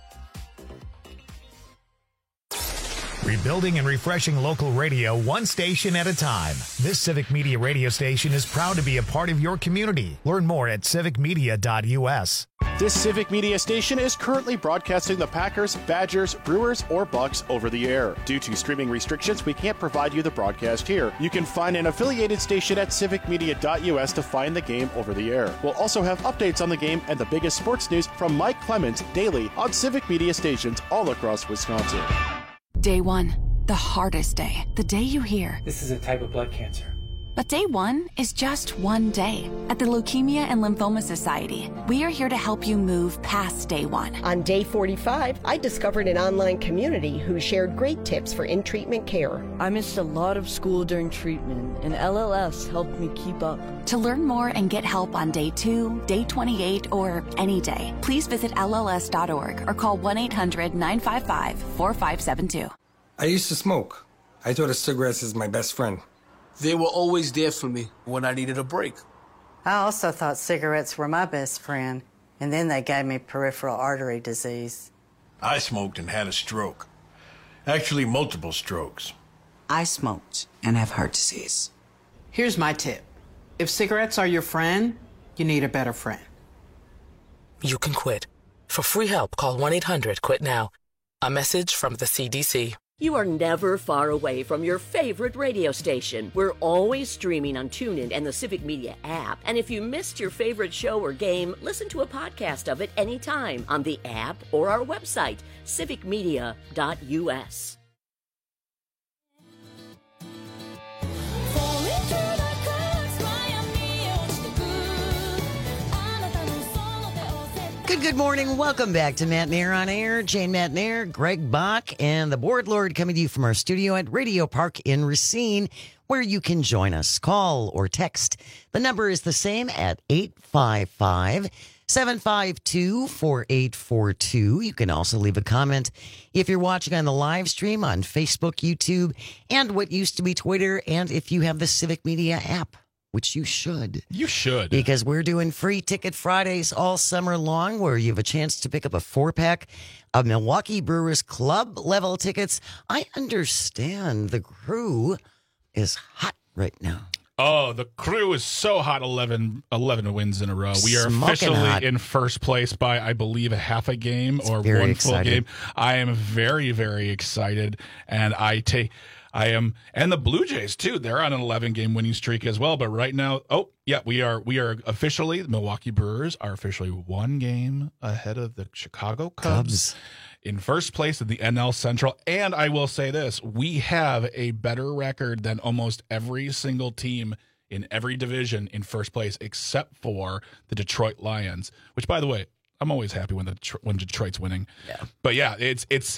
Rebuilding and refreshing local radio one station at a time. This Civic Media radio station is proud to be a part of your community. Learn more at civicmedia.us. This Civic Media station is currently broadcasting the Packers, Badgers, Brewers, or Bucks over the air. Due to streaming restrictions, we can't provide you the broadcast here. You can find an affiliated station at civicmedia.us to find the game over the air. We'll also have updates on the game and the biggest sports news from Mike Clemens daily on Civic Media stations all across Wisconsin. Day 1, the hardest day. The day you hear, "This is a type of blood cancer. But day one is just one day. At the Leukemia and Lymphoma Society, we are here to help you move past day one. On day 45, I discovered an online community who shared great tips for in-treatment care. I missed a lot of school during treatment, and LLS helped me keep up. To learn more and get help on day 2, day 28, or any day, please visit LLS.org or call 1-800-955-4572. I used to smoke. I thought a cigarette is my best friend. They were always there for me when I needed a break. I also thought cigarettes were my best friend, and then they gave me peripheral artery disease. I smoked and had a stroke. Actually, multiple strokes. I smoked and have heart disease. Here's my tip. If cigarettes are your friend, you need a better friend. You can quit. For free help, call 1-800-QUIT-NOW. A message from the CDC. You are never far away from your favorite radio station. We're always streaming on TuneIn and the Civic Media app. And if you missed your favorite show or game, listen to a podcast of it anytime on the app or our website, civicmedia.us. Good morning. Welcome back to Matt Nair on Air. Jane Matt Nair, Greg Bach, and the Board Lord coming to you from our studio at Radio Park in Racine, where you can join us. Call or text. The number is the same at 855-752-4842. You can also leave a comment if you're watching on the live stream on Facebook, YouTube, and what used to be Twitter, and if you have the Civic Media app, which you should. You should. Because we're doing free ticket Fridays all summer long, where you have a chance to pick up a 4-pack of Milwaukee Brewers Club level tickets. I understand the Crew is hot right now. Oh, the Crew is so hot, 11 wins in a row. We are officially in first place by, I believe, a half a game or one full game. I am very, very excited, and and the Blue Jays too. They're on an 11-game winning streak as well. But right now, we are officially, the Milwaukee Brewers are officially 1 game ahead of the Chicago Cubs. In first place in the NL Central. And I will say this, we have a better record than almost every single team in every division in first place, except for the Detroit Lions, which, by the way, I'm always happy when Detroit's winning. Yeah. But yeah, it's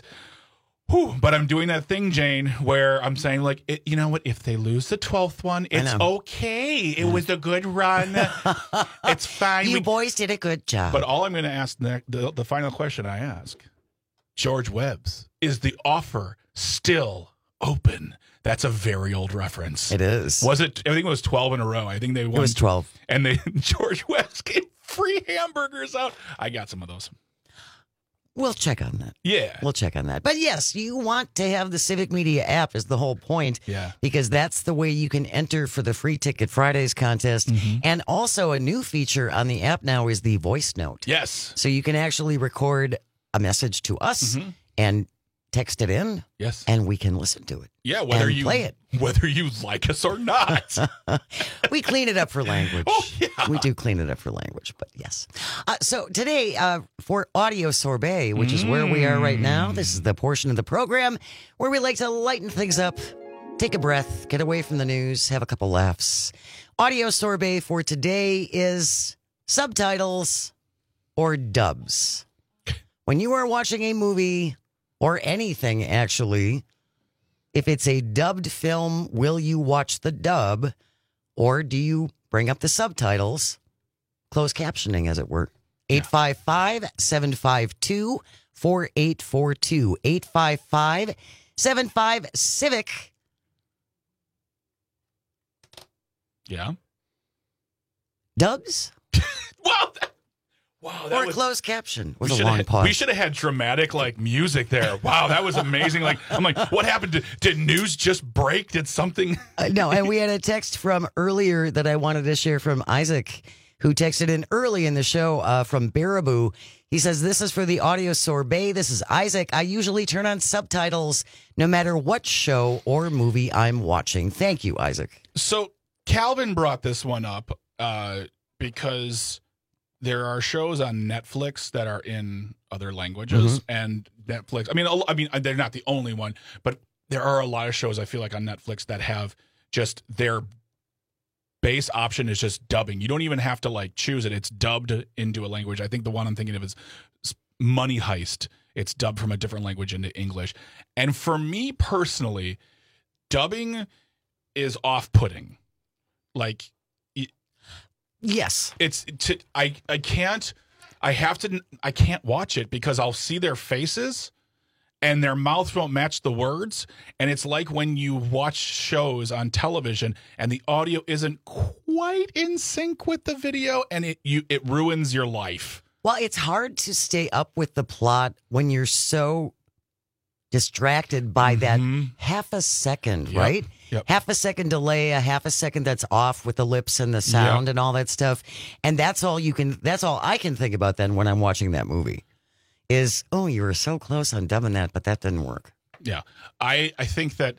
but I'm doing that thing, Jane, where I'm saying, like, you know what? If they lose the 12th one, it's okay. It was a good run. It's fine. You boys did a good job. But all I'm going to ask, the final question I ask, George Webb's, is the offer still open? That's a very old reference. It is. Was it? I think it was 12 in a row. I think they won. It was 12. And George Webb's gave free hamburgers out. I got some of those. We'll check on that. Yeah. We'll check on that. But yes, you want to have the Civic Media app is the whole point. Yeah. Because that's the way you can enter for the Free Ticket Fridays contest. Mm-hmm. And also a new feature on the app now is the voice note. Yes. So you can actually record a message to us and text it in. Yes. And we can listen to it. Yeah, whether you play it. Whether you like us or not. We clean it up for language. Oh, yeah. We do clean it up for language, but yes. So today, for Audio Sorbet, which is where we are right now, this is the portion of the program where we like to lighten things up, take a breath, get away from the news, have a couple laughs. Audio Sorbet for today is subtitles or dubs. When you are watching a movie or anything, actually, if it's a dubbed film, will you watch the dub or do you bring up the subtitles? Closed captioning, as it were. 855-752-4842. 855-75-CIVIC. Yeah. Dubs? Wow, or closed caption with a long pause. We should have had dramatic music there. Wow, that was amazing. I'm like, what happened? Did news just break? Did something? No, and we had a text from earlier that I wanted to share from Isaac, who texted in early in the show from Baraboo. He says, this is for the Audio Sorbet. This is Isaac. I usually turn on subtitles no matter what show or movie I'm watching. Thank you, Isaac. So Calvin brought this one up because there are shows on Netflix that are in other languages, and Netflix. I mean, they're not the only one, but there are a lot of shows I feel like on Netflix that have just their base option is just dubbing. You don't even have to like choose it. It's dubbed into a language. I think the one I'm thinking of is Money Heist. It's dubbed from a different language into English. And for me personally, dubbing is off-putting. Like, yes, I can't watch it because I'll see their faces and their mouths won't match the words. And it's like when you watch shows on television and the audio isn't quite in sync with the video, and it ruins your life. Well, it's hard to stay up with the plot when you're so distracted by that half a second, right? Yep. Half a second delay, a half a second that's off with the lips and the sound and all that stuff. And that's all I can think about then when I'm watching that movie is, oh, you were so close on dubbing that, but that didn't work. Yeah. I think that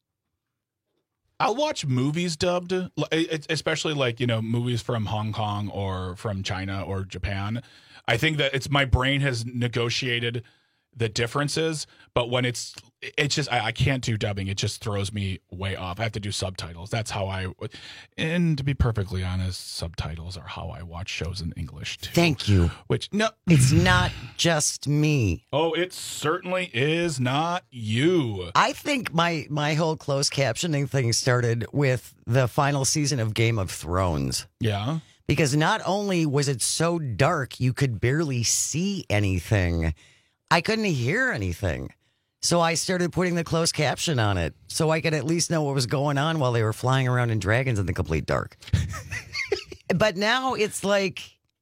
I'll watch movies dubbed, especially like, movies from Hong Kong or from China or Japan. I think that my brain has negotiated the differences, but when it's just, I can't do dubbing. It just throws me way off. I have to do subtitles. That's how and to be perfectly honest, subtitles are how I watch shows in English too. Thank you. No, it's not just me. Oh, it certainly is not you. I think my whole closed captioning thing started with the final season of Game of Thrones. Yeah. Because not only was it so dark, you could barely see anything, I couldn't hear anything. So I started putting the closed caption on it so I could at least know what was going on while they were flying around in dragons in the complete dark. But now it's like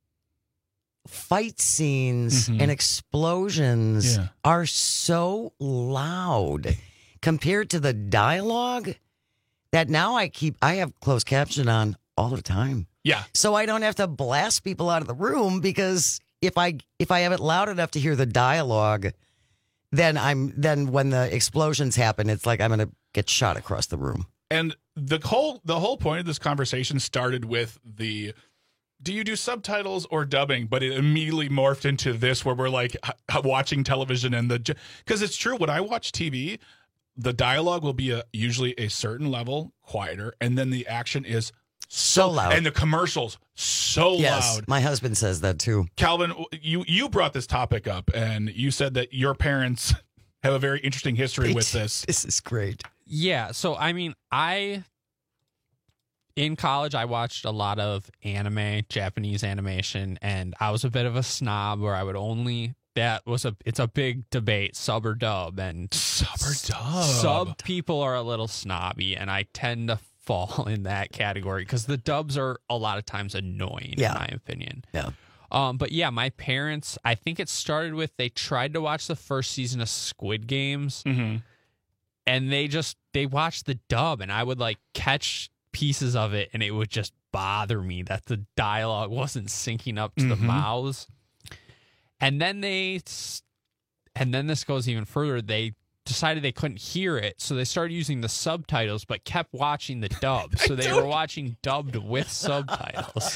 fight scenes and explosions are so loud compared to the dialogue that now I have closed caption on all the time. Yeah. So I don't have to blast people out of the room, because if I have it loud enough to hear the dialogue, then when the explosions happen, it's like I'm going to get shot across the room. And the whole point of this conversation started with do you do subtitles or dubbing? But it immediately morphed into this where we're like watching television and because it's true, when I watch TV, the dialogue will be usually a certain level quieter, and then the action is so loud, and the commercials so loud. My husband says that too. Calvin, you brought this topic up, and you said that your parents have a very interesting history with this. This is great. Yeah, so I mean, in college I watched a lot of anime, Japanese animation, and I was a bit of a snob where I would only it's a big debate, sub or dub, and sub people are a little snobby, and I tend to fall in that category because the dubs are a lot of times annoying, in my opinion. Yeah. But yeah, my parents, I think it started with they tried to watch the first season of Squid Games, and they watched the dub, and I would like catch pieces of it, and it would just bother me that the dialogue wasn't syncing up to the mouths. And then this goes even further. They decided they couldn't hear it, so they started using the subtitles but kept watching the dub. So they were watching dubbed with subtitles.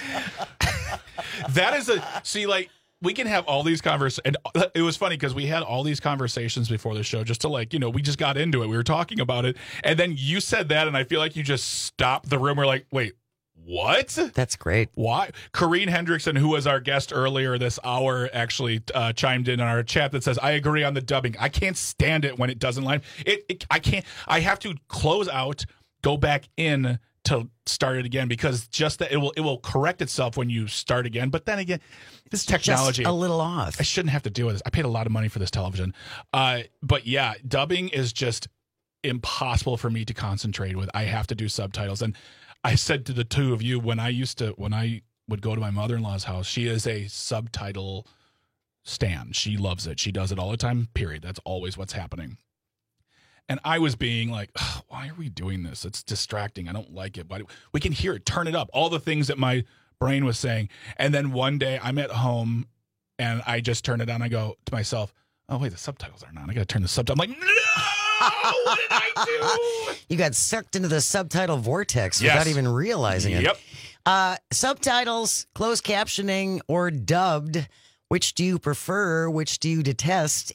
That is we can have all these conversations. And it was funny because we had all these conversations before the show just to we just got into it. We were talking about it. And then you said that, and I feel like you just stopped the room. We're like, wait, what? That's great. Why? Corrine Hendrickson, who was our guest earlier this hour, actually chimed in on our chat that says, I agree on the dubbing. I can't stand it when it doesn't line. I can't. I have to close out, go back in to start it again, because just that it will correct itself when you start again. But then again, this technology, just a little off. I shouldn't have to deal with this. I paid a lot of money for this television. But yeah, dubbing is just impossible for me to concentrate with. I have to do subtitles. And I said to the two of you, when I would go to my mother-in-law's house, she is a subtitle stan. She loves it. She does it all the time, period. That's always what's happening. And I was being like, why are we doing this? It's distracting. I don't like it. We can hear it. Turn it up. All the things that my brain was saying. And then one day I'm at home and I just turn it on. I go to myself, oh, wait, the subtitles aren't on. I got to turn the subtitles. I'm like, no! What did I do? You got sucked into the subtitle vortex without even realizing it. Yep. Subtitles, closed captioning, or dubbed. Which do you prefer? Which do you detest?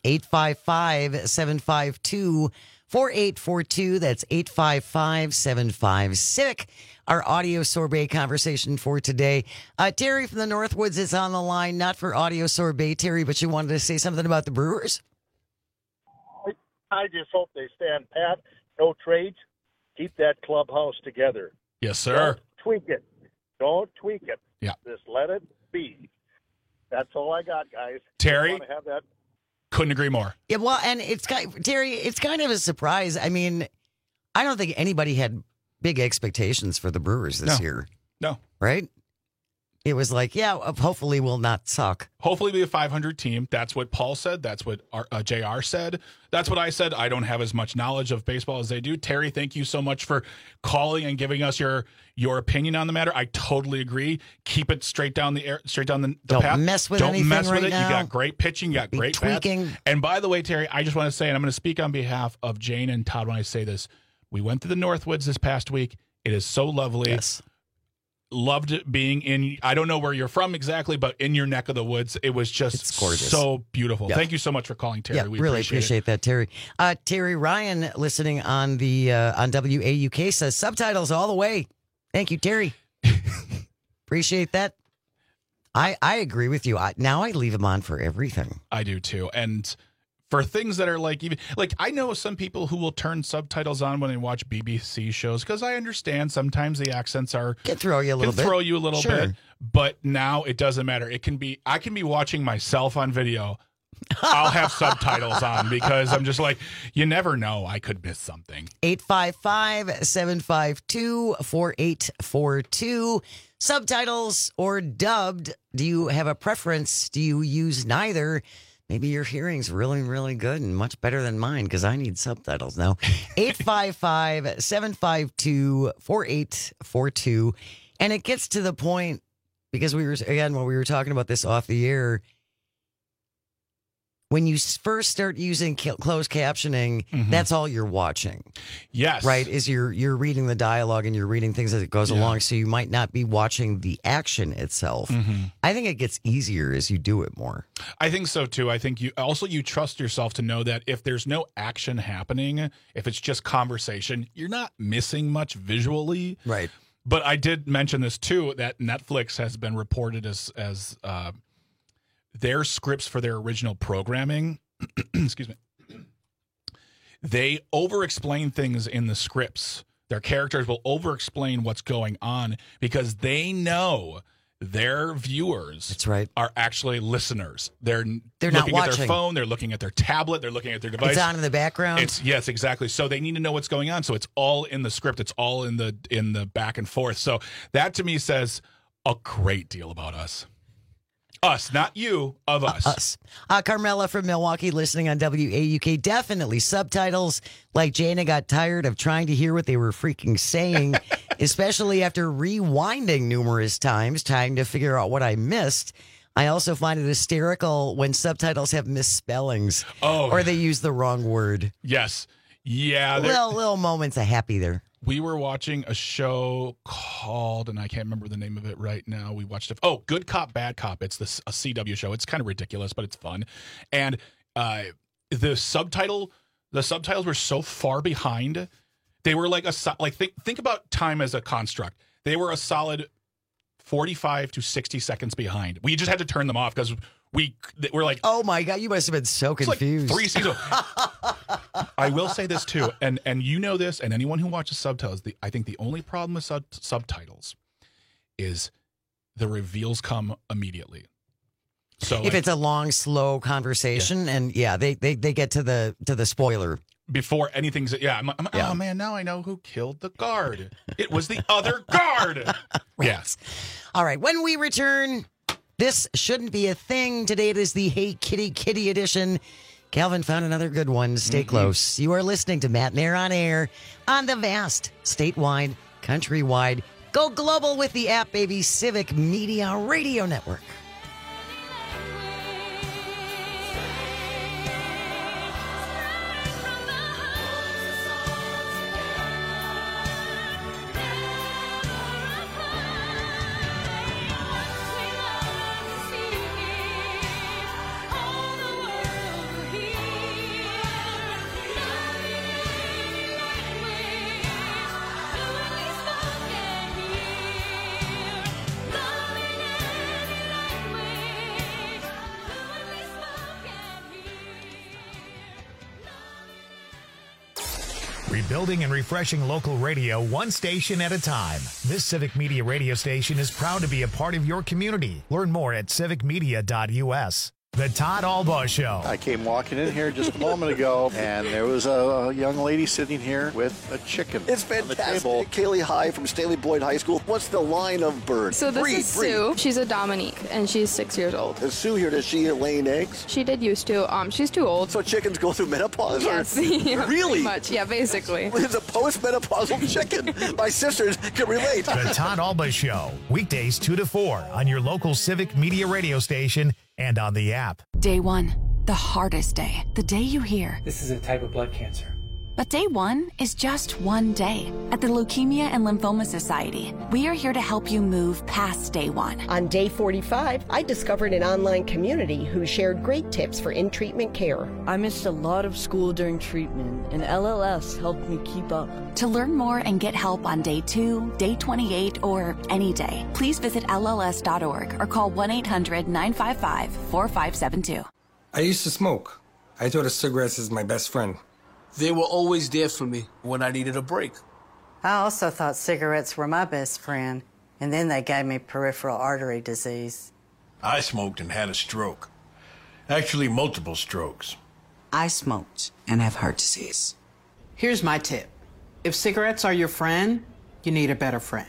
855-752-4842. That's 855-75-CIVIC. our audio sorbet conversation for today. Terry from the Northwoods is on the line, not for audio sorbet, Terry, but you wanted to say something about the Brewers? I just hope they stand pat, no trades, keep that clubhouse together. Yes, sir. Don't tweak it. Yeah. Just let it be. That's all I got, guys. Terry? I want to have that. Couldn't agree more. Yeah, well, and Terry, it's kind of a surprise. I mean, I don't think anybody had big expectations for the Brewers this year. No. Right? It was like, yeah, hopefully we'll not suck. Hopefully be a 500 team. That's what Paul said. That's what JR said. That's what I said. I don't have as much knowledge of baseball as they do. Terry, thank you so much for calling and giving us your opinion on the matter. I totally agree. Keep it straight down the path. Don't mess with anything right now. You got great pitching. You got great tweaking. bats. And by the way, Terry, I just want to say, and I'm going to speak on behalf of Jane and Todd when I say this, we went to the Northwoods this past week. It is so lovely. Yes. Loved it being in, I don't know where you're from exactly, but in your neck of the woods. It was just gorgeous. So beautiful. Yeah. Thank you so much for calling, Terry. Yeah, We really appreciate it. that, Terry. Terry Ryan, listening on the on WAUK, says subtitles all the way. Thank you, Terry. Appreciate that. I agree with you. Now I leave them on for everything. I do too. And for things that are I know some people who will turn subtitles on when they watch BBC shows, because I understand sometimes the accents can throw you a little bit. But now it doesn't matter. I can be watching myself on video. I'll have subtitles on because I'm just like, you never know. I could miss something. 855-752-4842. Subtitles or dubbed? Do you have a preference? Do you use neither? Maybe your hearing's really, really good and much better than mine because I need subtitles now. 855-752-4842. And it gets to the point, because when we were talking about this off the air, when you first start using closed captioning, that's all you're watching. Yes. Right? Is you're reading the dialogue and you're reading things as it goes along, so you might not be watching the action itself. I think it gets easier as you do it more. I think so too. I think you trust yourself to know that if there's no action happening, if it's just conversation, you're not missing much visually. Right. But I did mention this too, that Netflix has been reported as their scripts for their original programming, excuse me, they over-explain things in the scripts. Their characters will over-explain what's going on because they know their viewers are actually listeners. They're looking at their phone, they're looking at their tablet, they're looking at their device. It's on in the background. Yes, exactly. So they need to know what's going on. So it's all in the script. It's all in the back and forth. So that to me says a great deal about us. Us, not you, of us. Us. Carmela from Milwaukee listening on WAUK. Definitely subtitles. Like Jana got tired of trying to hear what they were freaking saying, especially after rewinding numerous times, trying to figure out what I missed. I also find it hysterical when subtitles have misspellings or they use the wrong word. Yes. Yeah. Little moments of happy there. We were watching a show called, and I can't remember the name of it right now. We watched Good Cop, Bad Cop. It's a CW show. It's kind of ridiculous, but it's fun. And the subtitles were so far behind. They were like think about time as a construct. They were a solid 45 to 60 seconds behind. We just had to turn them off because we're like, oh my God, you must have been so confused. Like 3 seasons. I will say this too, and you know this, and anyone who watches subtitles, I think the only problem with subtitles is the reveals come immediately. So if it's a long, slow conversation, and they get to the spoiler before anything's oh man, now I know who killed the guard. It was the other guard. Yes. All right. When we return, this shouldn't be a thing. Today it is the Hey Kitty Kitty edition. Calvin found another good one. Stay close. You are listening to Matt Mayer on Air on the vast, statewide, countrywide, go global with the app, baby, Civic Media Radio Network. Rebuilding and refreshing local radio one station at a time. This Civic Media radio station is proud to be a part of your community. Learn more at civicmedia.us. The Todd Albaugh Show. I came walking in here just a moment ago, and there was a young lady sitting here with a chicken. It's fantastic. Kaylee High from Stanley Boyd High School. What's the line of bird? So this is Sue. She's a Dominique, and she's 6 years old. Is Sue here? Does she laying eggs? She did used to. She's too old. So chickens go through menopause? Yes. Yeah, really? Pretty much. Yeah, basically. It's a postmenopausal chicken. My sisters can relate. The Todd Albaugh Show. Weekdays 2 to 4 on your local Civic Media radio station and on the app. Day 1, the hardest day. The day you hear, "This is a type of blood cancer." But day 1 is just one day. At the Leukemia and Lymphoma Society, we are here to help you move past day 1. On day 45, I discovered an online community who shared great tips for in-treatment care. I missed a lot of school during treatment, and LLS helped me keep up. To learn more and get help on day 2, day 28, or any day, please visit LLS.org or call 1-800-955-4572. I used to smoke. I thought of cigarettes as my best friend. They were always there for me when I needed a break. I also thought cigarettes were my best friend, and then they gave me peripheral artery disease. I smoked and had a stroke. Actually, multiple strokes. I smoked and have heart disease. Here's my tip. If cigarettes are your friend, you need a better friend.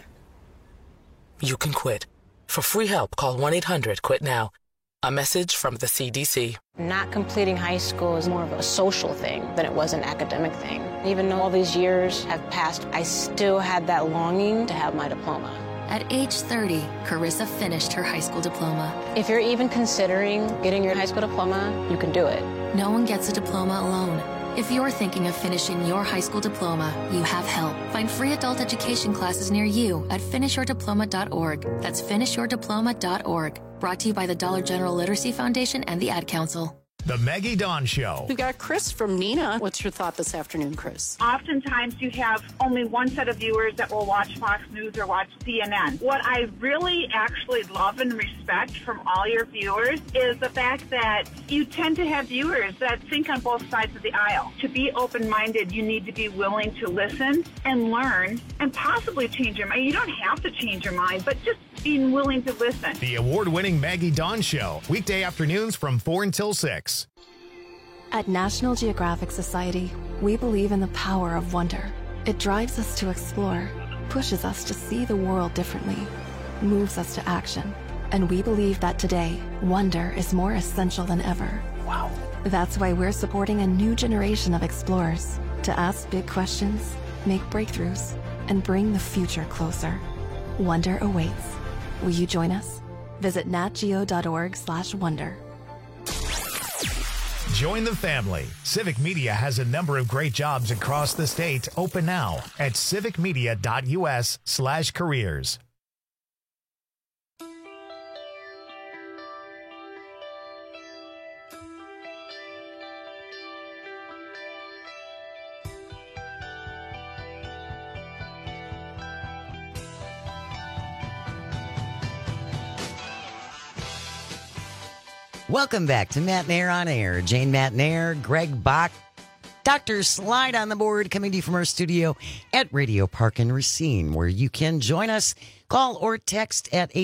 You can quit. For free help, call 1-800-QUIT-NOW. A message from the CDC. Not completing high school is more of a social thing than it was an academic thing. Even though all these years have passed, I still had that longing to have my diploma. At age 30, Carissa finished her high school diploma. If you're even considering getting your high school diploma, you can do it. No one gets a diploma alone. If you're thinking of finishing your high school diploma, you have help. Find free adult education classes near you at finishyourdiploma.org. That's finishyourdiploma.org. Brought to you by the Dollar General Literacy Foundation and the Ad Council. The Maggie Dawn Show. We've got Chris from Neenah. What's your thought this afternoon, Chris? Oftentimes you have only one set of viewers that will watch Fox News or watch CNN. What I really actually love and respect from all your viewers is the fact that you tend to have viewers that think on both sides of the aisle. To be open-minded, you need to be willing to listen and learn and possibly change your mind. You don't have to change your mind, but just being willing to listen. The award-winning Maggie Dawn Show. Weekday afternoons from 4 until 6. At National Geographic Society, we believe in the power of wonder. It drives us to explore, pushes us to see the world differently, moves us to action. And we believe that today, wonder is more essential than ever. Wow. That's why we're supporting a new generation of explorers to ask big questions, make breakthroughs, and bring the future closer. Wonder awaits. Will you join us? Visit natgeo.org/wonder. Join the family. Civic Media has a number of great jobs across the state open now at civicmedia.us/careers. Welcome back to Matt Nair on Air. Jane Matt Nair, Greg Bach, Dr. Slide on the board, coming to you from our studio at Radio Park in Racine, where you can join us. Call or text at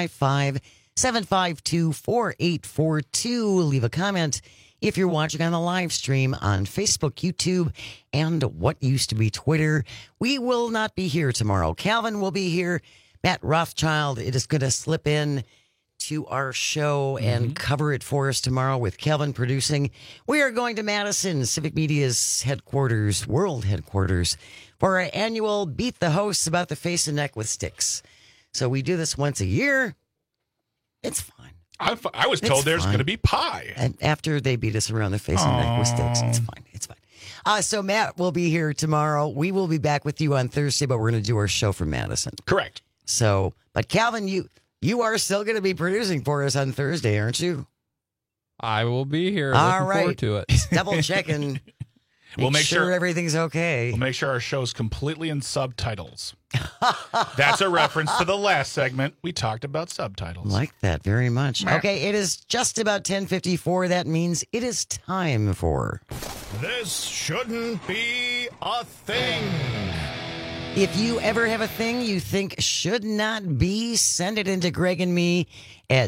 855-752-4842. Leave a comment if you're watching on the live stream on Facebook, YouTube, and what used to be Twitter. We will not be here tomorrow. Calvin will be here. Matt Rothschild, it is going to slip in to our show and cover it for us tomorrow with Kelvin producing. We are going to Madison, Civic Media's headquarters, world headquarters, for our annual Beat the Hosts About the Face and Neck with Sticks. So we do this once a year. It's fun. I was told there's going to be pie. And after they beat us around the face and neck with sticks, it's fine. It's fine. So Matt will be here tomorrow. We will be back with you on Thursday, but we're going to do our show from Madison. Correct. So, but Calvin, you are still going to be producing for us on Thursday, aren't you? I will be here. All Looking forward to it. Double checking. We'll make sure everything's okay. We'll make sure our show's completely in subtitles. That's a reference to the last segment. We talked about subtitles. Like that very much. Okay, it is just about 10:54. That means it is time for... This shouldn't be a thing. If you ever have a thing you think should not be, send it into Greg and me at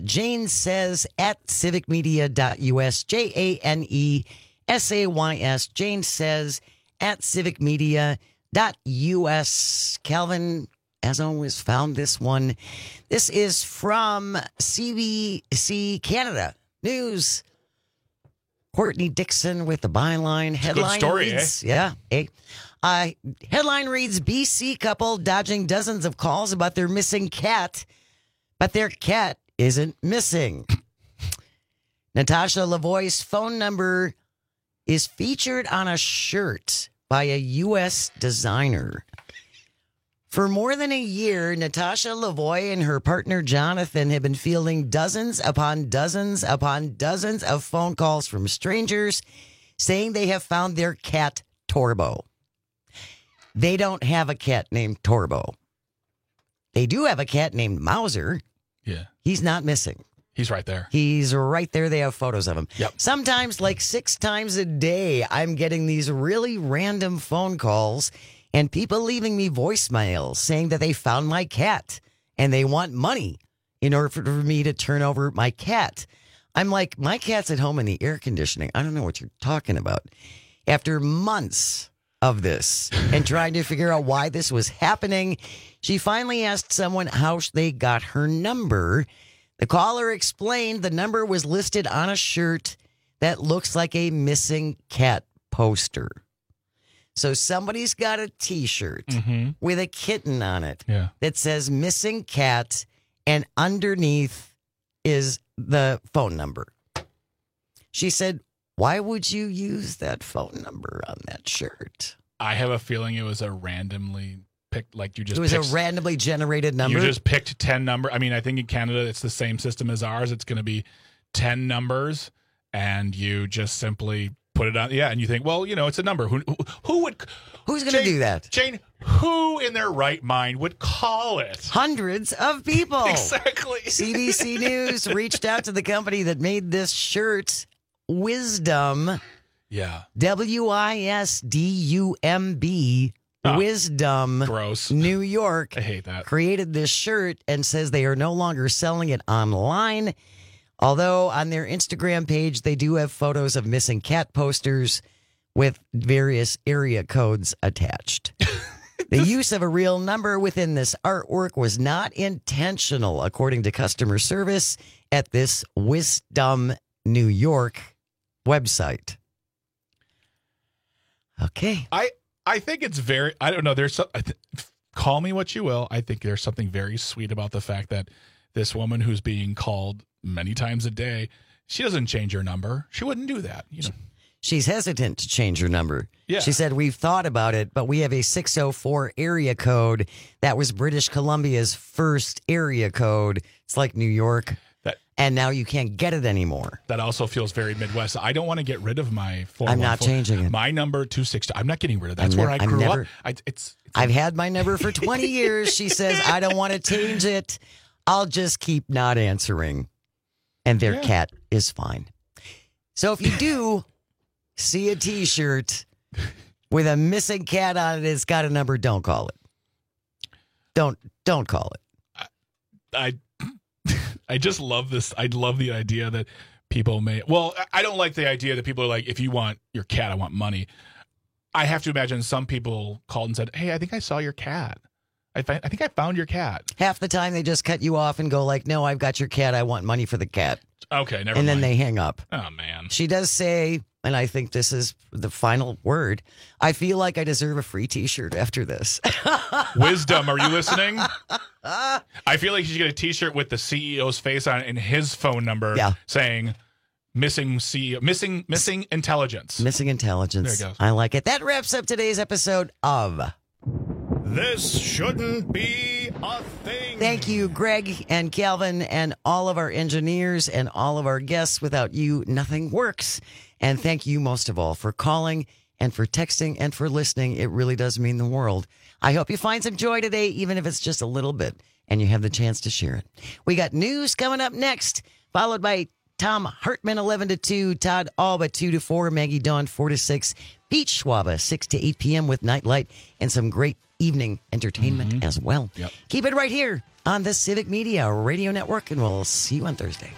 janesays@civicmedia.us, JANESAYS, janesays@civicmedia.us. Calvin, as always, found this one. This is from CBC Canada News. Courtney Dixon with the byline. Headline good story, reads, Yeah. Headline reads, BC couple dodging dozens of calls about their missing cat, but their cat isn't missing. Natasha Lavoie's phone number is featured on a shirt by a U.S. designer. For more than a year, Natasha Lavoie and her partner Jonathan have been fielding dozens upon dozens upon dozens of phone calls from strangers saying they have found their cat Torbo. They don't have a cat named Torbo. They do have a cat named Mauser. Yeah. He's not missing. He's right there. He's right there. They have photos of him. Yep. Sometimes, like 6 times a day, I'm getting these really random phone calls and people leaving me voicemails saying that they found my cat and they want money in order for me to turn over my cat. I'm like, my cat's at home in the air conditioning. I don't know what you're talking about. After months of this and trying to figure out why this was happening, she finally asked someone how they got her number. The caller explained the number was listed on a shirt that looks like a missing cat poster. So somebody's got a T-shirt with a kitten on it that says missing cat, and underneath is the phone number. She said, why would you use that phone number on that shirt? I have a feeling it was a randomly picked, like you just. It was a randomly generated number. You just picked 10 number. I mean, I think in Canada it's the same system as ours. It's going to be 10 numbers, and you just simply put it on. Yeah, and you think, well, it's a number. Who would? Who's going to do that? Jane, who in their right mind would call it? Hundreds of people. Exactly. CBC News reached out to the company that made this shirt, Wisdom. Yeah. WISDUMB. Wisdom. Gross. New York. I hate that. Created this shirt and says they are no longer selling it online. Although on their Instagram page, they do have photos of missing cat posters with various area codes attached. The use of a real number within this artwork was not intentional, according to customer service at this Wisdom New York website. Okay. I think it's very, I don't know, call me what you will. I think there's something very sweet about the fact that this woman who's being called many times a day, she doesn't change her number. She wouldn't do that. She's hesitant to change her number. Yeah. She said, we've thought about it, but we have a 604 area code. That was British Columbia's first area code. It's like New York. And now you can't get it anymore. That also feels very Midwest. I don't want to get rid of my 414. I'm not changing it. My number 260. I'm not getting rid of that. That's where I grew up. I've had my number for 20 years. She says, I don't want to change it. I'll just keep not answering. And their cat is fine. So if you do see a T-shirt with a missing cat on it, it's got a number, don't call it. Don't call it. I just love this. I love the idea that people may. Well, I don't like the idea that people are like, if you want your cat, I want money. I have to imagine some people called and said, hey, I think I saw your cat. I think I found your cat. Half the time they just cut you off and go like, no, I've got your cat. I want money for the cat. Okay, never mind. And then they hang up. Oh, man. She does say, and I think this is the final word, I feel like I deserve a free T-shirt after this. Wisdom, are you listening? I feel like you should get a T-shirt with the CEO's face on it and his phone number saying missing CEO, missing intelligence. Missing intelligence. There it goes. I like it. That wraps up today's episode of This Shouldn't Be a Thing. Thank you, Greg and Calvin, and all of our engineers and all of our guests. Without you, nothing works. And thank you most of all for calling and for texting and for listening. It really does mean the world. I hope you find some joy today, even if it's just a little bit, and you have the chance to share it. We got news coming up next, followed by Tom Hartman 11 to 2, Todd Alba 2 to 4, Maggie Dawn 4 to 6, Pete Schwaba 6 to 8 p.m. with Nightlight and some great evening entertainment as well. Yep. Keep it right here on the Civic Media Radio Network, and we'll see you on Thursday.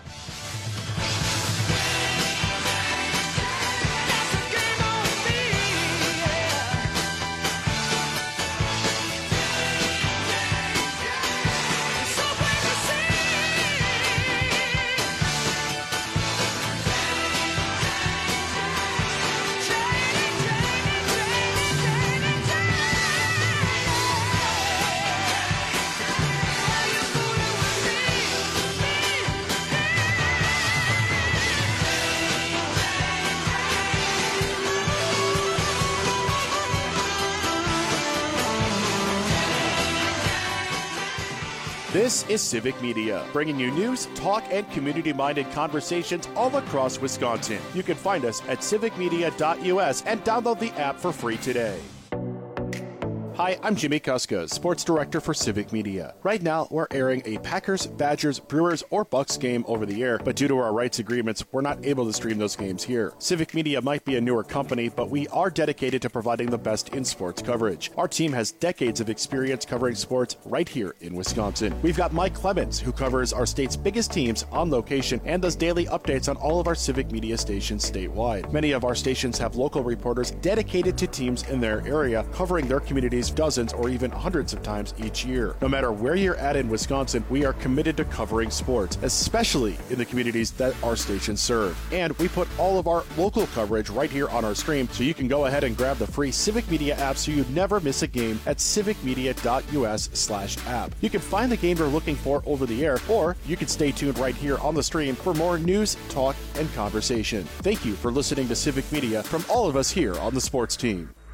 This is Civic Media, bringing you news, talk, and community-minded conversations all across Wisconsin. You can find us at civicmedia.us and download the app for free today. Hi, I'm Jimmy Kuska, Sports Director for Civic Media. Right now, we're airing a Packers, Badgers, Brewers, or Bucks game over the air, but due to our rights agreements, we're not able to stream those games here. Civic Media might be a newer company, but we are dedicated to providing the best in sports coverage. Our team has decades of experience covering sports right here in Wisconsin. We've got Mike Clemens, who covers our state's biggest teams on location and does daily updates on all of our Civic Media stations statewide. Many of our stations have local reporters dedicated to teams in their area, covering their communities dozens or even hundreds of times each year. No matter where you're at in Wisconsin, we are committed to covering sports, especially in the communities that our stations serve. And we put all of our local coverage right here on our stream, so you can go ahead and grab the free Civic Media app so you never miss a game at civicmedia.us/app. You can find the game you're looking for over the air, or you can stay tuned right here on the stream for more news, talk, and conversation. Thank you for listening to Civic Media from all of us here on the sports team.